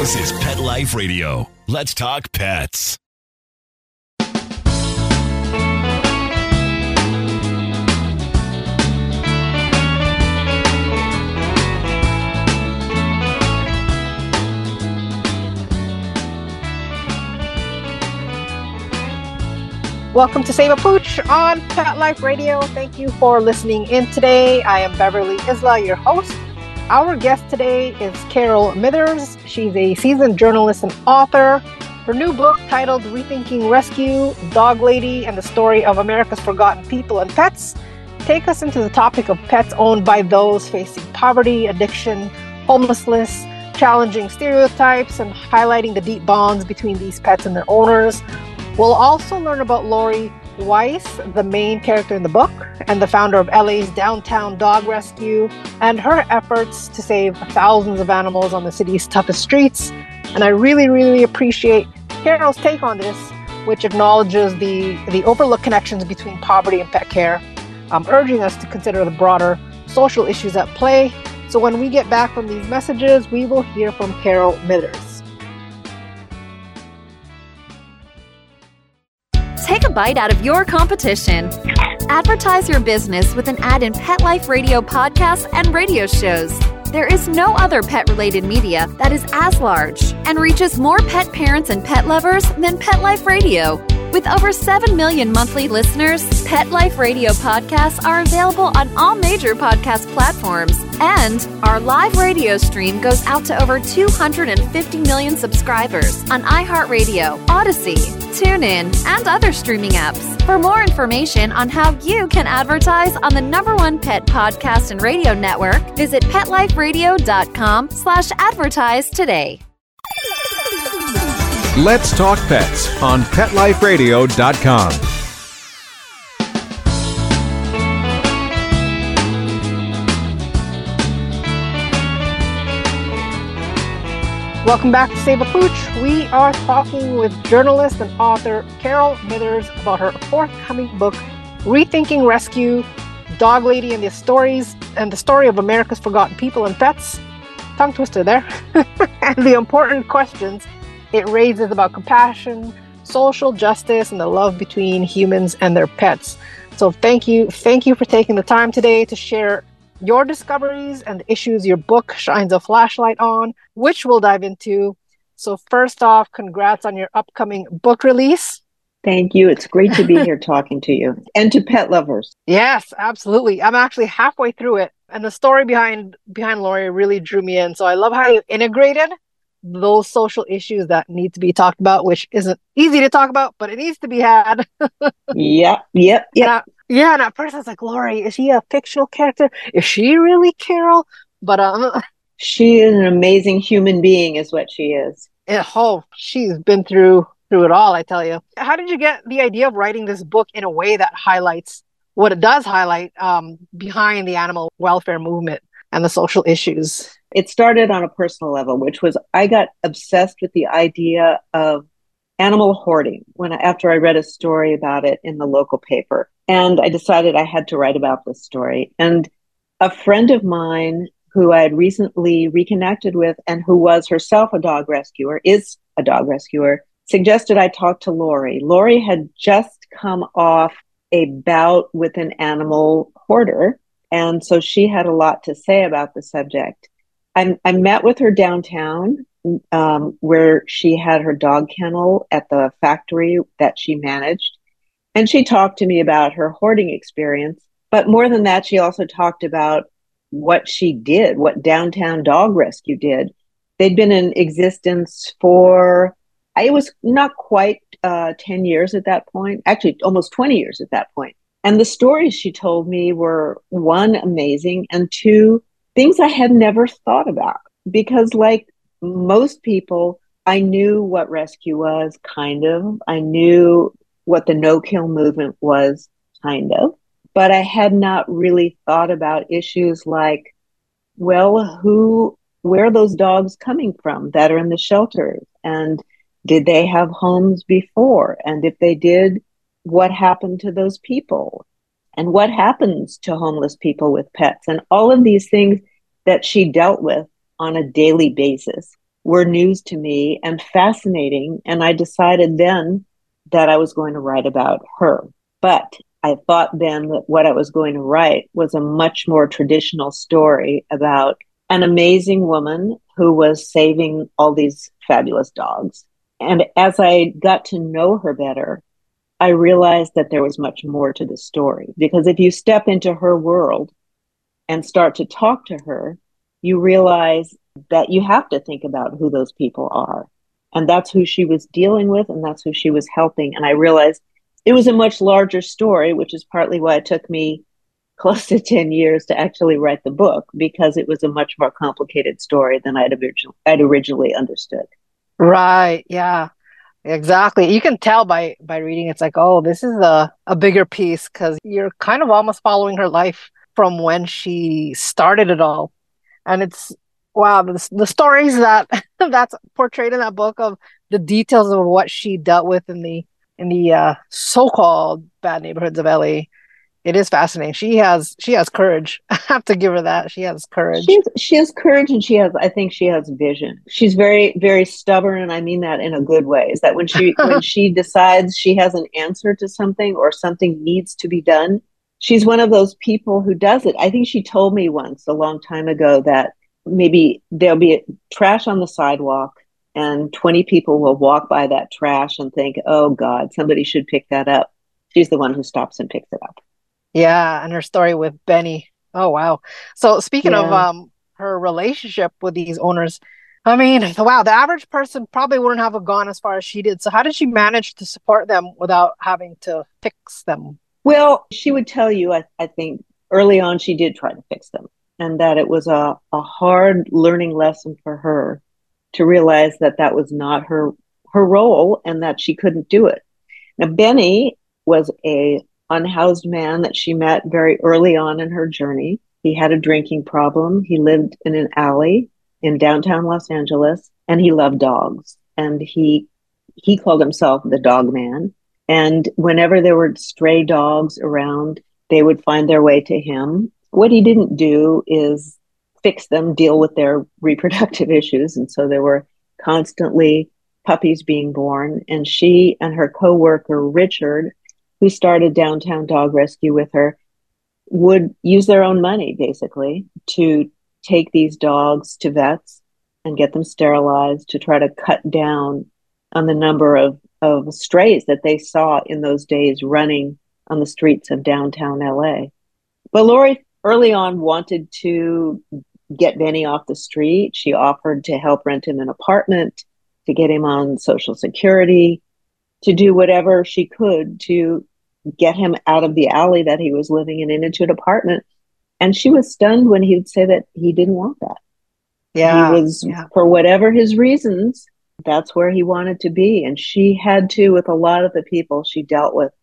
This is Pet Life Radio. Let's talk pets. Welcome to Save a Pooch on Pet Life Radio. Thank you for listening in today. I am Beverly Isla, your host. Our guest today is Carol Mithers. She's a seasoned journalist and author. Her new book, titled Rethinking Rescue, Dog Lady and the Story of America's Forgotten People and Pets, take us into the topic of pets owned by those facing poverty, addiction, homelessness, challenging stereotypes, and highlighting the deep bonds between these pets and their owners. We'll also learn about Lori Weiss, the main character in the book, and the founder of LA's Downtown Dog Rescue, and her efforts to save thousands of animals on the city's toughest streets. And I really appreciate Carol's take on this, which acknowledges the overlooked connections between poverty and pet care, urging us to consider the broader social issues at play. So when we get back from these messages, we will hear from Carol Mithers. Take a bite out of your competition. Advertise your business with an ad in Pet Life Radio podcasts and radio shows. There is no other pet-related media that is as large and reaches more pet parents and pet lovers than Pet Life Radio. With over 7 million monthly listeners, Pet Life Radio podcasts are available on all major podcast platforms, and our live radio stream goes out to over 250 million subscribers on iHeartRadio, Odyssey, TuneIn, and other streaming apps. For more information on how you can advertise on the #1 pet podcast and radio network, visit PetLifeRadio.com/advertise today. Let's Talk Pets on PetLifeRadio.com. Welcome back to Save a Pooch. We are talking with journalist and author Carol Mithers about her forthcoming book, Rethinking Rescue, Dog Lady and the Story of America's Forgotten People and Pets. Tongue twister there. And the important questions it raises about compassion, social justice, and the love between humans and their pets. So thank you for taking the time today to share your discoveries and the issues your book shines a flashlight on, which we'll dive into. So first off, congrats on your upcoming book release. Thank you. It's great to be here talking to you and to pet lovers. Yes, absolutely. I'm actually halfway through it, and the story behind Lori really drew me in. So I love how you integrated those social issues that need to be talked about, which isn't easy to talk about, but it needs to be had. Yep. And at first I was like, Lori, is she a fictional character? Is she really Carol? But she is an amazing human being, is what she is. She's been through it all, I tell you. How did you get the idea of writing this book in a way that highlights what it does highlight behind the animal welfare movement and the social issues? It started on a personal level, which was I got obsessed with the idea of animal hoarding after I read a story about it in the local paper. And I decided I had to write about this story. And a friend of mine who I had recently reconnected with and who was herself is a dog rescuer, suggested I talk to Lori. Lori had just come off a bout with an animal hoarder. And so she had a lot to say about the subject. I met with her downtown where she had her dog kennel at the factory that she managed. And she talked to me about her hoarding experience. But more than that, she also talked about what she did, what Downtown Dog Rescue did. They'd been in existence for, it was not quite 10 years at that point, actually almost 20 years at that point. And the stories she told me were, one, amazing, and two, things I had never thought about. Because like most people, I knew what rescue was, kind of. I knew what the no-kill movement was, kind of. But I had not really thought about issues like, well, where are those dogs coming from that are in the shelters? And did they have homes before? And if they did, what happened to those people? And what happens to homeless people with pets? And all of these things that she dealt with on a daily basis. were news to me and fascinating. And I decided then that I was going to write about her. But I thought then that what I was going to write was a much more traditional story about an amazing woman who was saving all these fabulous dogs. And as I got to know her better, I realized that there was much more to the story. Because if you step into her world and start to talk to her, you realize that you have to think about who those people are. And that's who she was dealing with, and that's who she was helping. And I realized it was a much larger story, which is partly why it took me close to 10 years to actually write the book, because it was a much more complicated story than I'd originally understood. Right. Yeah. Exactly. You can tell by reading. It's like, oh, this is a bigger piece because you're kind of almost following her life from when she started it all. And it's wow, the stories that that's portrayed in that book of the details of what she dealt with in the so-called bad neighborhoods of LA. It is fascinating. She has courage. I have to give her that. She has courage. She has courage, and I think she has vision. She's very, very stubborn, and I mean that in a good way. Is that when she decides she has an answer to something or something needs to be done, she's one of those people who does it. I think she told me once a long time ago that maybe there'll be trash on the sidewalk and 20 people will walk by that trash and think, oh God, somebody should pick that up. She's the one who stops and picks it up. Yeah, and her story with Benny. Oh wow. So speaking of Yeah. her relationship with these owners, I mean, wow, the average person probably wouldn't have gone as far as she did. So how did she manage to support them without having to fix them? Well, she would tell you, I think early on, she did try to fix them, and that it was a hard learning lesson for her to realize that that was not her role and that she couldn't do it. Now, Benny was a unhoused man that she met very early on in her journey. He had a drinking problem. He lived in an alley in downtown Los Angeles, and he loved dogs. And he called himself the dog man. And whenever there were stray dogs around, they would find their way to him. What he didn't do is fix them, deal with their reproductive issues. And so there were constantly puppies being born. And she and her coworker, Richard, who started Downtown Dog Rescue with her, would use their own money basically to take these dogs to vets and get them sterilized to try to cut down on the number of strays that they saw in those days running on the streets of downtown LA. But Lori early on wanted to get Benny off the street. She offered to help rent him an apartment, to get him on Social Security, to do whatever she could to get him out of the alley that he was living in and into an apartment. And she was stunned when he would say that he didn't want that. He Yeah, was, yeah. for whatever his reasons, that's where he wanted to be. And she had to, with a lot of the people she dealt with,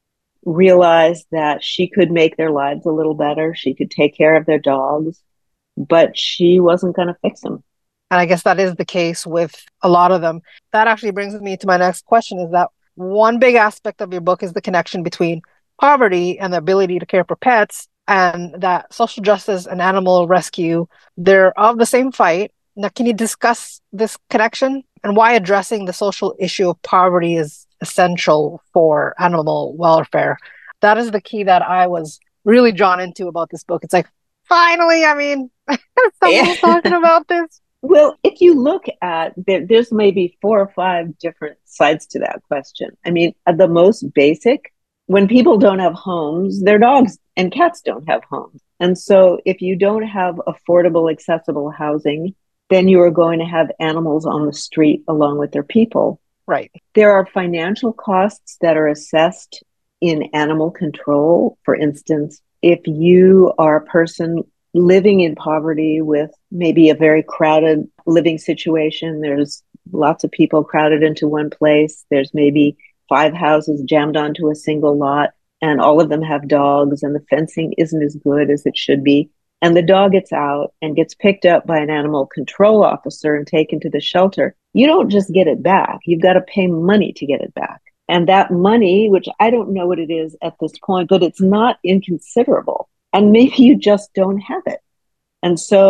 realize that she could make their lives a little better. She could take care of their dogs, but she wasn't going to fix them. And I guess that is the case with a lot of them. That actually brings me to my next question is that one big aspect of your book is the connection between poverty and the ability to care for pets, and that social justice and animal rescue, they're of the same fight. Now, can you discuss this connection and why addressing the social issue of poverty is essential for animal welfare? That is the key that I was really drawn into about this book. It's like, finally, I mean, someone's talking about this. Well, if you look at, there's maybe 4 or 5 different sides to that question. I mean, at the most basic, when people don't have homes, their dogs and cats don't have homes. And so if you don't have affordable, accessible housing, then you are going to have animals on the street along with their people. Right. There are financial costs that are assessed in animal control. For instance, if you are a person living in poverty with maybe a very crowded living situation, there's lots of people crowded into one place, there's maybe 5 houses jammed onto a single lot, and all of them have dogs, and the fencing isn't as good as it should be. And the dog gets out and gets picked up by an animal control officer and taken to the shelter. You don't just get it back. You've got to pay money to get it back. And that money, which I don't know what it is at this point, but it's not inconsiderable. And maybe you just don't have it. And so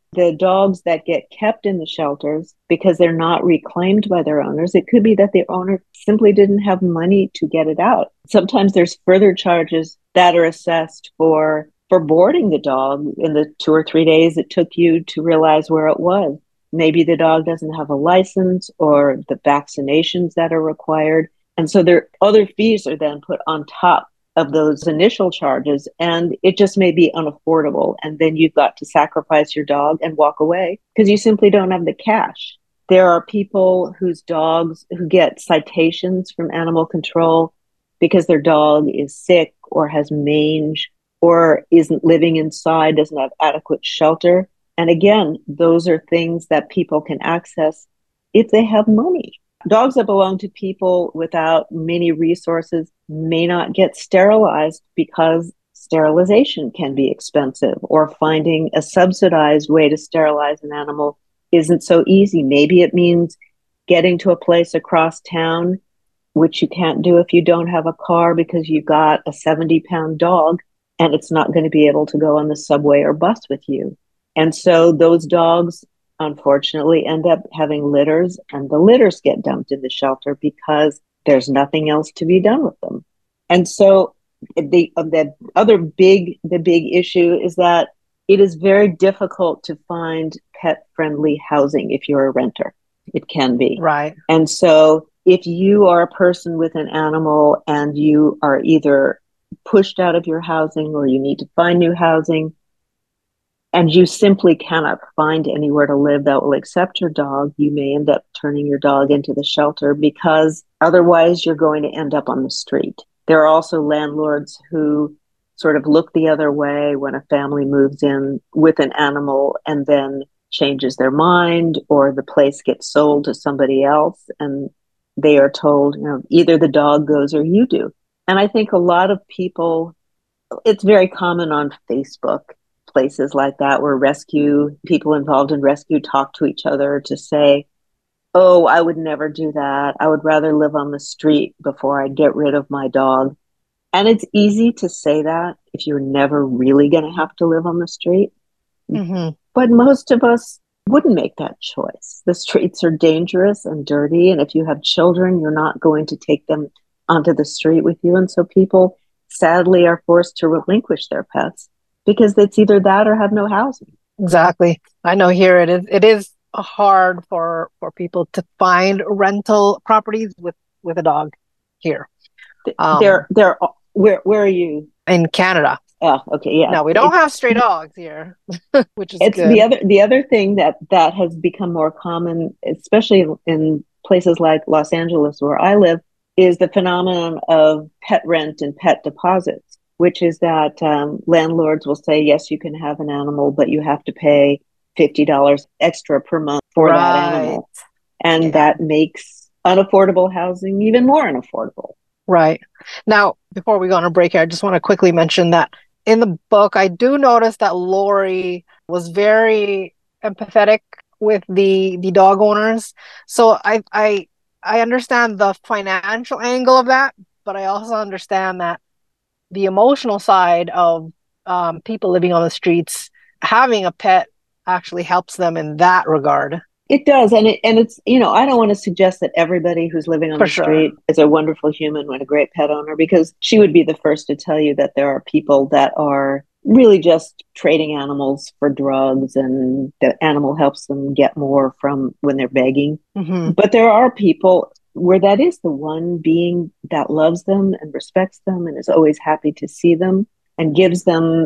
The dogs that get kept in the shelters because they're not reclaimed by their owners, it could be that the owner simply didn't have money to get it out. Sometimes there's further charges that are assessed for boarding the dog in the 2 or 3 days it took you to realize where it was. Maybe the dog doesn't have a license or the vaccinations that are required. And so there other fees are then put on top of those initial charges, and it just may be unaffordable. And then you've got to sacrifice your dog and walk away because you simply don't have the cash. There are people whose dogs who get citations from animal control because their dog is sick or has mange or isn't living inside, doesn't have adequate shelter. And again, those are things that people can access if they have money. Dogs that belong to people without many resources may not get sterilized because sterilization can be expensive, or finding a subsidized way to sterilize an animal isn't so easy. Maybe it means getting to a place across town, which you can't do if you don't have a car because you've got a 70-pound dog and it's not going to be able to go on the subway or bus with you. And so those dogs unfortunately end up having litters, and the litters get dumped in the shelter because there's nothing else to be done with them. And so the big issue is that it is very difficult to find pet-friendly housing if you're a renter. It can be. Right. And so if you are a person with an animal and you are either pushed out of your housing or you need to find new housing, and you simply cannot find anywhere to live that will accept your dog, you may end up turning your dog into the shelter because otherwise you're going to end up on the street. There are also landlords who sort of look the other way when a family moves in with an animal and then changes their mind, or the place gets sold to somebody else and they are told, either the dog goes or you do. And I think a lot of people, it's very common on Facebook, places like that, where people involved in rescue talk to each other to say, oh, I would never do that. I would rather live on the street before I get rid of my dog. And it's easy to say that if you're never really going to have to live on the street. Mm-hmm. But most of us wouldn't make that choice. The streets are dangerous and dirty. And if you have children, you're not going to take them onto the street with you. And so people sadly are forced to relinquish their pets because it's either that or have no housing. Exactly. I know here it is hard for people to find rental properties with a dog here. Where are you? In Canada. Oh, okay, yeah. No, we don't have stray dogs here, which is good. The other thing that has become more common, especially in places like Los Angeles where I live, is the phenomenon of pet rent and pet deposits, which is that landlords will say, yes, you can have an animal, but you have to pay $50 extra per month for that animal. And that makes unaffordable housing even more unaffordable. Right. Now, before we go on a break here, I just want to quickly mention that in the book, I do notice that Lori was very empathetic with the dog owners. So I understand the financial angle of that, but I also understand that the emotional side of people living on the streets, having a pet actually helps them in that regard. It does. And it's, I don't want to suggest that everybody who's living on the street is a wonderful human and a great pet owner, because she would be the first to tell you that there are people that are really just trading animals for drugs, and the animal helps them get more from when they're begging. Mm-hmm. But there are people where that is the one being that loves them and respects them and is always happy to see them and gives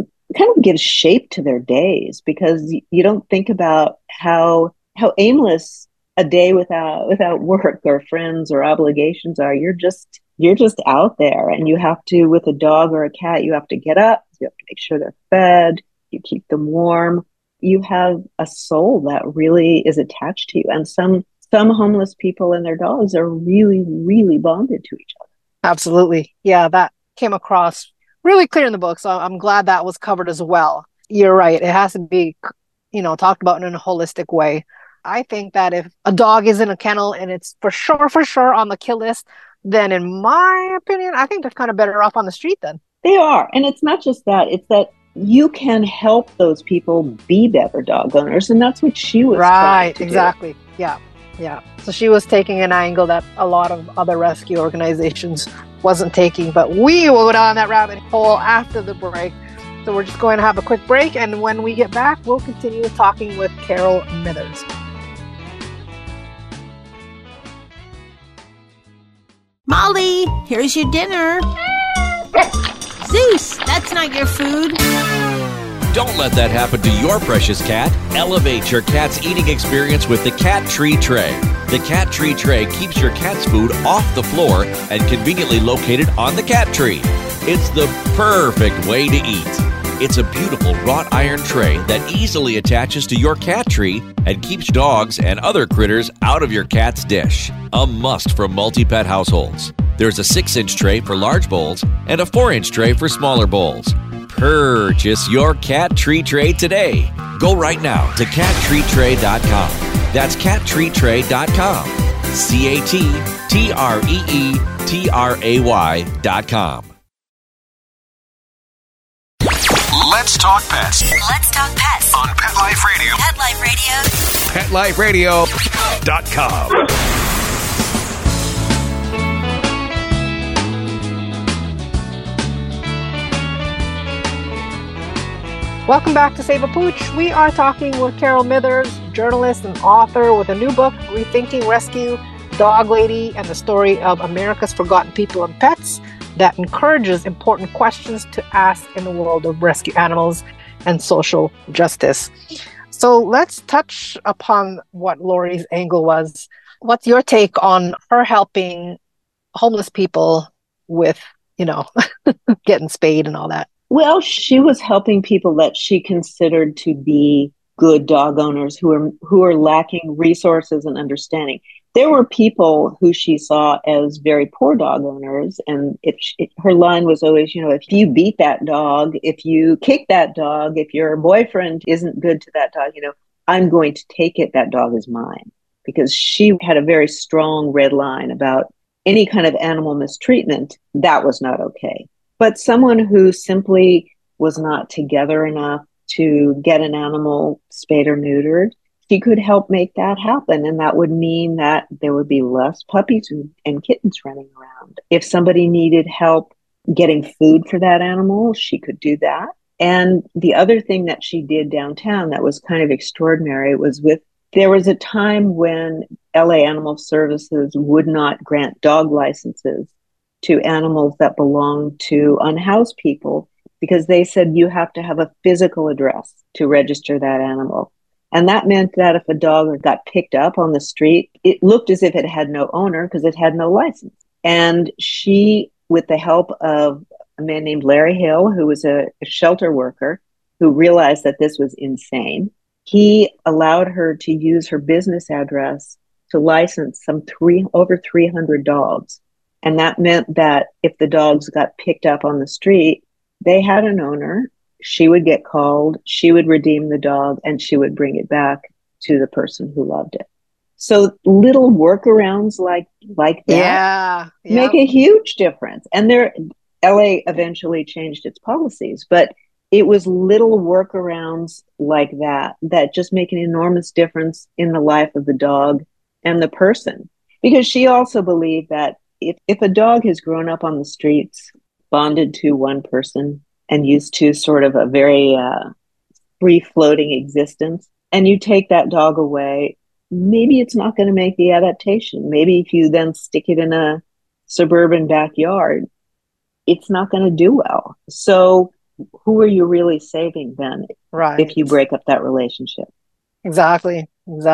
shape to their days, because you don't think about how aimless a day without work or friends or obligations are. You're just out there, and you have to, with a dog or a cat, you have to get up, you have to make sure they're fed, you keep them warm. You have a soul that really is attached to you. And some homeless people and their dogs are really, really bonded to each other. Absolutely. Yeah, that came across really clear in the book. So I'm glad that was covered as well. You're right. It has to be, talked about in a holistic way. I think that if a dog is in a kennel and it's for sure on the kill list, then in my opinion, I think they're kind of better off on the street then. They are. And it's not just that. It's that you can help those people be better dog owners. And that's what she was trying to exactly. do. Yeah. So she was taking an angle that a lot of other rescue organizations wasn't taking, but we will go down that rabbit hole after the break. So we're just going to have a quick break, and when we get back, we'll continue talking with Carol Mithers. Molly, here's your dinner. Zeus, that's not your food. Don't let that happen to your precious cat. Elevate your cat's eating experience with the Cat Tree Tray. The Cat Tree Tray keeps your cat's food off the floor and conveniently located on the cat tree. It's the perfect way to eat. It's a beautiful wrought iron tray that easily attaches to your cat tree and keeps dogs and other critters out of your cat's dish. A must for multi-pet households. There's a 6-inch tray for large bowls and a 4-inch tray for smaller bowls. Purchase your Cat Tree Tray today. Go right now to cattreetray.com. That's cattreetray.com. CATTREETRAY.com. Let's talk pets Let's talk pets on Pet Life Radio. Pet Life Radio. PetLifeRadio.com. Welcome back to Save a Pooch. We are talking with Carol Mithers, journalist and author with a new book, Rethinking Rescue, Dog Lady, and the Story of America's Forgotten People and Pets, that encourages important questions to ask in the world of rescue animals and social justice. So let's touch upon what Lori's angle was. What's your take on her helping homeless people with, getting spayed and all that? Well, she was helping people that she considered to be good dog owners who are lacking resources and understanding. There were people who she saw as very poor dog owners, and her line was always, if you beat that dog, if you kick that dog, if your boyfriend isn't good to that dog, I'm going to take it. That dog is mine. Because she had a very strong red line about any kind of animal mistreatment. That was not okay. But someone who simply was not together enough to get an animal spayed or neutered, she could help make that happen. And that would mean that there would be less puppies and kittens running around. If somebody needed help getting food for that animal, she could do that. And the other thing that she did downtown that was kind of extraordinary was there was a time when LA Animal Services would not grant dog licenses to animals that belonged to unhoused people because they said you have to have a physical address to register that animal. And that meant that if a dog got picked up on the street, it looked as if it had no owner because it had no license. And she, with the help of a man named Larry Hill, who was a shelter worker who realized that this was insane, he allowed her to use her business address to license over 300 dogs. And that meant that if the dogs got picked up on the street, they had an owner. She would get called, she would redeem the dog, and she would bring it back to the person who loved it. So little workarounds like that make a huge difference. And LA eventually changed its policies, but it was little workarounds like that just make an enormous difference in the life of the dog and the person. Because she also believed that if a dog has grown up on the streets, bonded to one person, and used to sort of a very free-floating existence, and you take that dog away, maybe it's not going to make the adaptation. Maybe if you then stick it in a suburban backyard, it's not going to do well. So who are you really saving then if you break up that relationship? Exactly.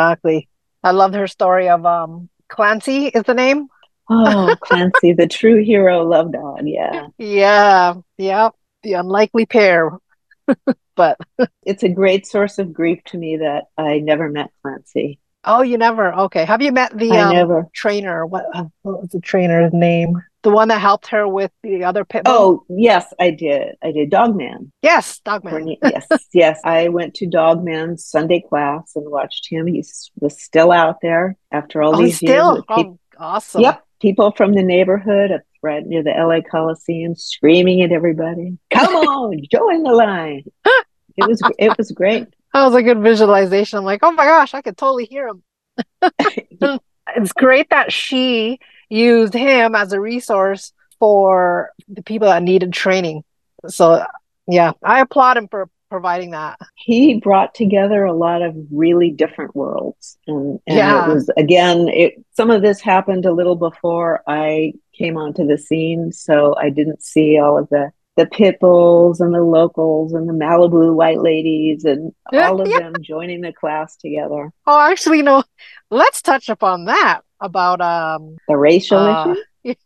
I loved her story of Clancy is the name. Oh, Clancy, the true hero love dog. Yeah. The unlikely pair. But it's a great source of grief to me that I never met Clancy. Oh, you never? Okay. Have you met the trainer? What was the trainer's name? The one that helped her with the other pit bull? Oh, yes, I did. Dogman. Yes, Dogman. Yes. I went to Dogman's Sunday class and watched him. He was still out there after all these years. Awesome. Yep. People from the neighborhood, right near the LA Coliseum, screaming at everybody, "Come on, join the line." It was great. That was a good visualization. I'm like, oh my gosh, I could totally hear him. It's great that she used him as a resource for the people that needed training. So, yeah, I applaud him for providing that. He brought together a lot of really different worlds. And Yeah. it was, again, some of this happened a little before I came onto the scene. So I didn't see all of the pit bulls and the locals and the Malibu white ladies and all of them joining the class together. Oh, actually, no, let's touch upon that about the racial issue.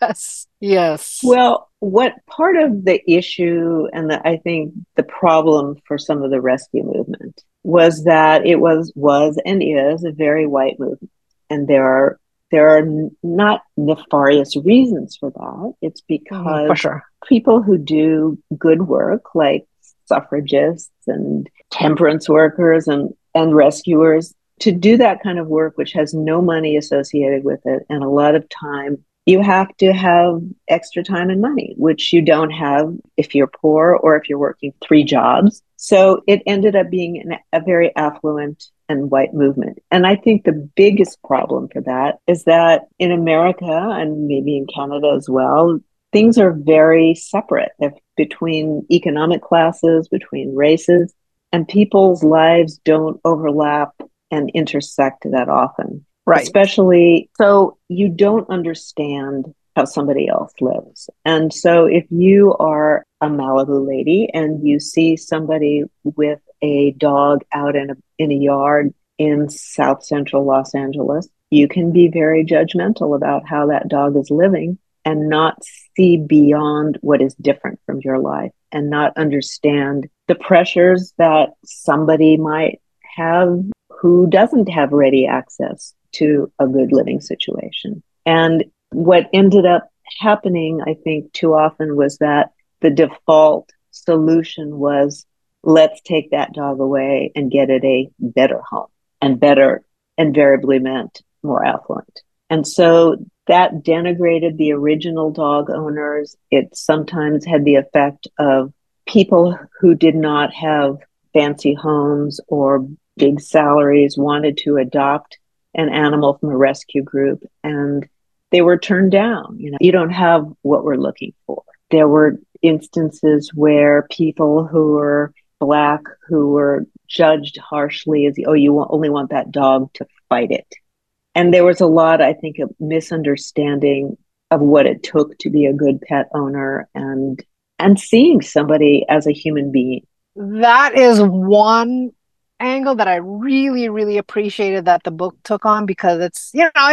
Yes. Well, what part of the issue and I think the problem for some of the rescue movement was that it was and is a very white movement, and there are not nefarious reasons for that. It's because for sure. People who do good work, like suffragists and temperance workers and rescuers, to do that kind of work, which has no money associated with it and a lot of time, you have to have extra time and money, which you don't have if you're poor or if you're working 3 jobs. So it ended up being a very affluent and white movement. And I think the biggest problem for that is that in America, and maybe in Canada as well, things are very separate between economic classes, between races, and people's lives don't overlap and intersect that often. Right. Especially, so you don't understand how somebody else lives. And so if you are a Malibu lady and you see somebody with a dog out in a yard in South Central Los Angeles, you can be very judgmental about how that dog is living and not see beyond what is different from your life and not understand the pressures that somebody might have who doesn't have ready access to a good living situation. And what ended up happening, I think, too often was that the default solution was, let's take that dog away and get it a better home. And better invariably meant more affluent. And so that denigrated the original dog owners. It sometimes had the effect of people who did not have fancy homes or big salaries wanted to adopt an animal from a rescue group, and they were turned down. You don't have what we're looking for. There were instances where people who were Black who were judged harshly as, you only want that dog to fight it. And there was a lot, I think, of misunderstanding of what it took to be a good pet owner and seeing somebody as a human being. That is one angle that I really, really appreciated that the book took on, because it's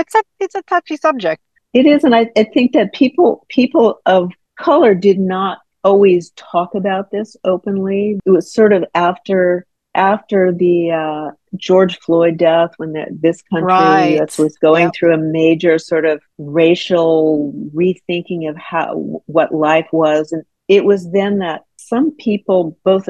a touchy subject. It is, and I think that people of color did not always talk about this openly. It was sort of after the George Floyd death, when this country was going through a major sort of racial rethinking of what life was, and it was then that some people, both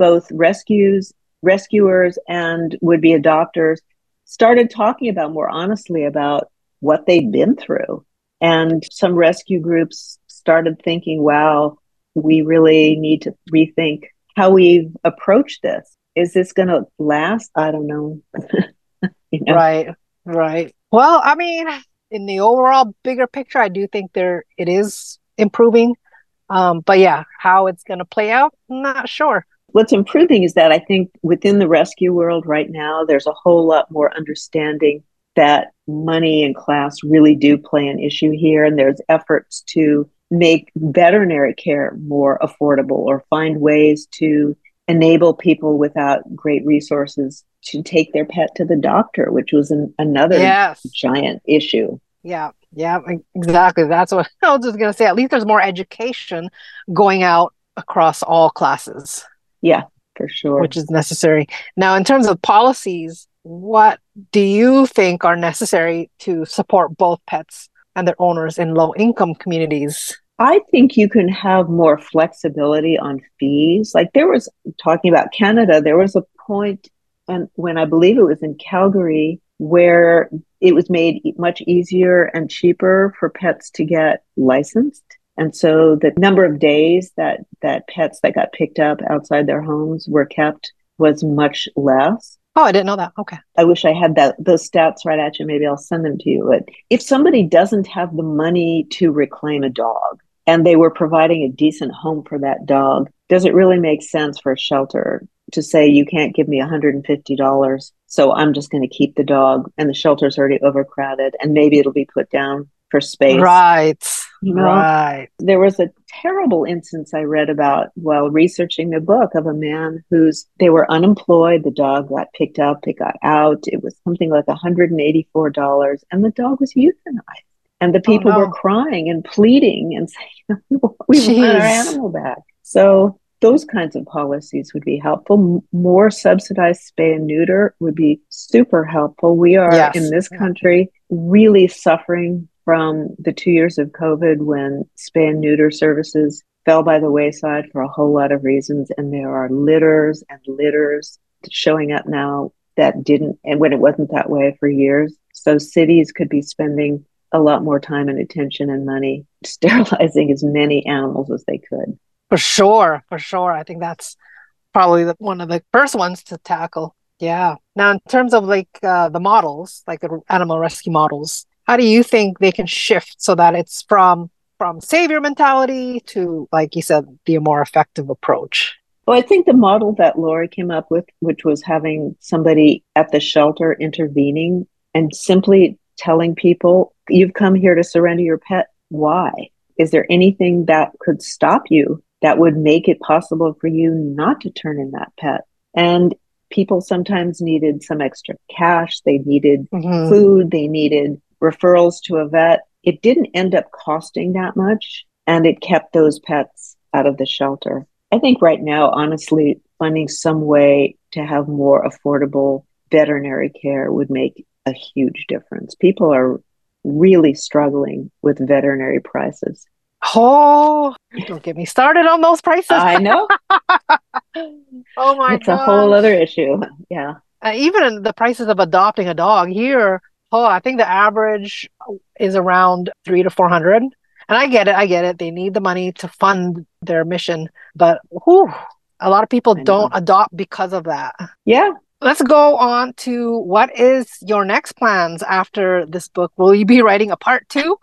rescuers and would-be adopters, started talking about more honestly about what they'd been through. And some rescue groups started thinking, wow, we really need to rethink how we've approached this. Is this going to last? I don't know. Right. Well, I mean, in the overall bigger picture, I do think it is improving. But yeah, how it's going to play out, I'm not sure. What's improving is that I think within the rescue world right now, there's a whole lot more understanding that money and class really do play an issue here. And there's efforts to make veterinary care more affordable or find ways to enable people without great resources to take their pet to the doctor, which was another giant issue. Yeah, exactly. That's what I was just going to say. At least there's more education going out across all classes. Yeah, for sure. Which is necessary. Now, in terms of policies, what do you think are necessary to support both pets and their owners in low-income communities? I think you can have more flexibility on fees. Like there was, talking about Canada, there was a point when I believe it was in Calgary where it was made much easier and cheaper for pets to get licensed. And so the number of days that pets that got picked up outside their homes were kept was much less. Oh, I didn't know that. Okay. I wish I had those stats right at you. Maybe I'll send them to you. But if somebody doesn't have the money to reclaim a dog and they were providing a decent home for that dog, does it really make sense for a shelter to say, you can't give me $150, so I'm just going to keep the dog, and the shelter's already overcrowded, and maybe it'll be put down for space? Right. You know, right. There was a terrible instance I read about while researching the book of a man they were unemployed. The dog got picked up, it got out. It was something like $184, and the dog was euthanized. And the people were crying and pleading and saying, we want our animal back. So those kinds of policies would be helpful. More subsidized spay and neuter would be super helpful. We are in this country really suffering from the 2 years of COVID when spay and neuter services fell by the wayside for a whole lot of reasons. And there are litters and litters showing up now that didn't, and when it wasn't that way for years. So cities could be spending a lot more time and attention and money sterilizing as many animals as they could. For sure. I think that's probably one of the first ones to tackle. Yeah. Now, in terms of like the models, like the animal rescue models, how do you think they can shift so that it's from savior mentality to, like you said, the more effective approach? Well, I think the model that Lori came up with, which was having somebody at the shelter intervening and simply telling people, you've come here to surrender your pet. Why? Is there anything that could stop you that would make it possible for you not to turn in that pet? And people sometimes needed some extra cash. They needed food. They needed referrals to a vet. It didn't end up costing that much, and it kept those pets out of the shelter. I think right now, honestly, finding some way to have more affordable veterinary care would make a huge difference. People are really struggling with veterinary prices. Oh, don't get me started on those prices. I know. Oh my god. It's a whole other issue. Yeah. Even the prices of adopting a dog here, I think the average is around $300 to $400. And I get it. They need the money to fund their mission. But a lot of people don't adopt because of that. Yeah. Let's go on to what is your next plans after this book? Will you be writing a part 2?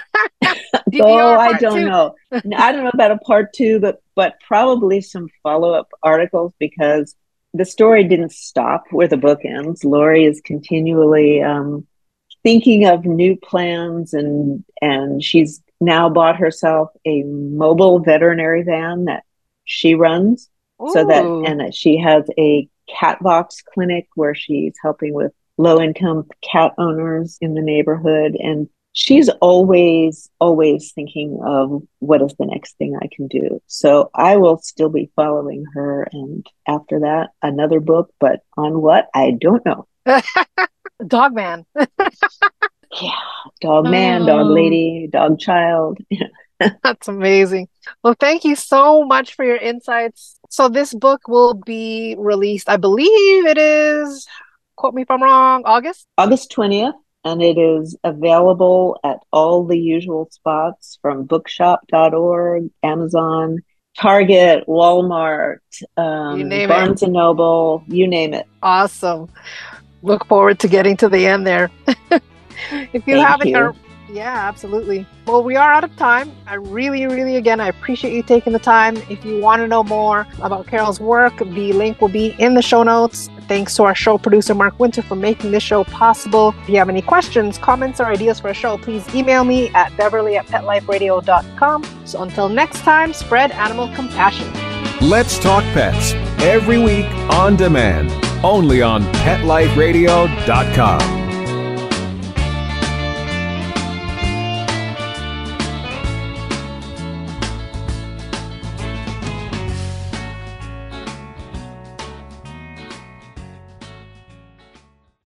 I don't know. I don't know about a part 2, but probably some follow-up articles, because the story didn't stop where the book ends. Lori is continually thinking of new plans, and she's now bought herself a mobile veterinary van that she runs. Ooh. And she has a cat box clinic where she's helping with low-income cat owners in the neighborhood. And she's always thinking of what is the next thing I can do. So I will still be following her. And after that, another book, but on what? I don't know. Dog man. Yeah. Dog man, dog lady, dog child. That's amazing. Well, thank you so much for your insights. So this book will be released, I believe it is, quote me if I'm wrong, August 20th. And it is available at all the usual spots, from bookshop.org, Amazon, Target, Walmart, Barnes & Noble, you name it. Awesome. Look forward to getting to the end there. If you haven't heard, yeah, absolutely. Well, we are out of time. I really, again, I appreciate you taking the time. If you want to know more about Carol's work, the link will be in the show notes. Thanks to our show producer, Mark Winter, for making this show possible. If you have any questions, comments, or ideas for a show, please email me at beverly@petliferadio.com. So until next time, spread animal compassion. Let's Talk Pets, every week on demand, only on PetLifeRadio.com.